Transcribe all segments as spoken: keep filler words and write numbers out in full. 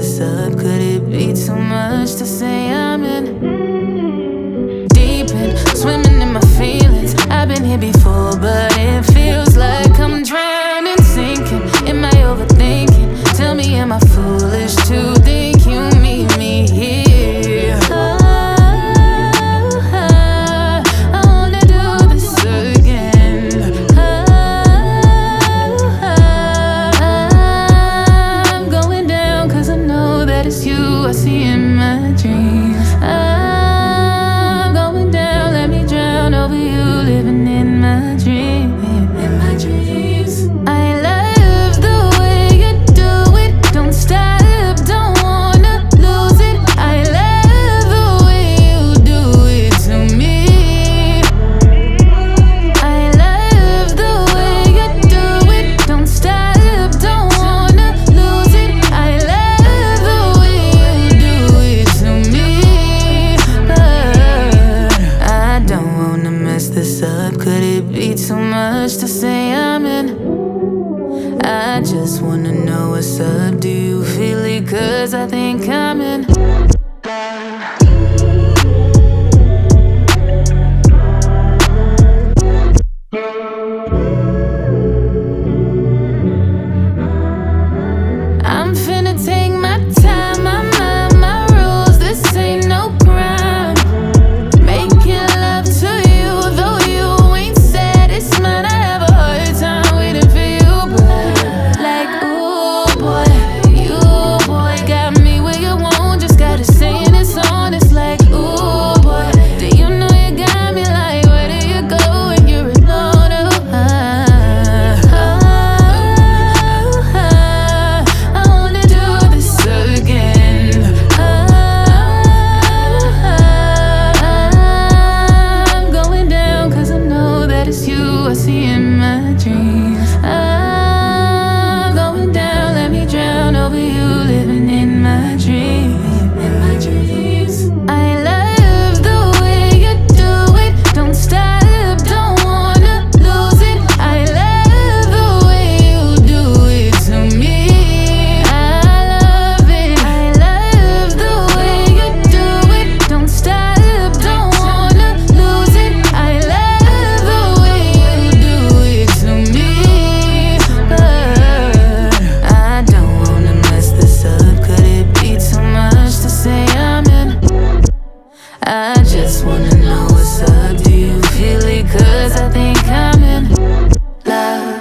this up? Could it be too much to say I'm in? Deep in, swimming in my feelings. I've been here before, but it feels like I'm drowning, sinking. Am I overthinking? Tell me, am I foolish to think you meet me here? Oh, I wanna do this again. I'm going down 'cause I know that it's you I see in my dreams. I'm going down, let me drown over you, living in my dreams. In my dreams, I love the way you do it. Don't stop, don't wanna lose it. I love the way you do it to me. I love the way you do it. Don't stop, don't wanna lose it. I love the way you do it to me. But I don't wanna mess this up. Could it be too much to say I'm in? I just wanna know what's up. Do you feel it? 'Cause I think I'm in. I'm finna take my time, my mind, my rules. This ain't no crime. Making love to you, though you ain't satisfied. I have a hard time waiting for you, but like, ooh boy, you boy got me where you want. Just gotta say it, it's on. It's like, ooh boy, do you know you got me like, where do you go when you're alone? Oh, ah, ah, I wanna do this again. I'm going down 'cause I know that it's you I see in my dreams. I'm going down, let me drown over you, living in my dreams. In my dreams, I love the way you do it. Don't stop, don't wanna lose it. I love the way you do it to me. I love it. I love the way you do it. Don't stop, don't wanna lose it. I love the way you do it to me. But I don't wanna mess this up. Could it be too much to say I'm in? I just wanna know what's up. Do you feel it? 'Cause I think I'm in love.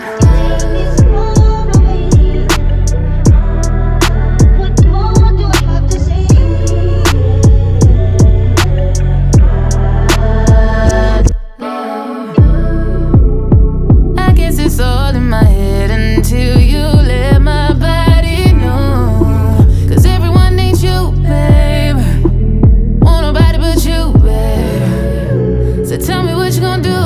What more do I have to say? I guess it's all in my head until you let my body know. 'Cause everyone needs you, babe. Want nobody but you, babe. So tell me what you gonna do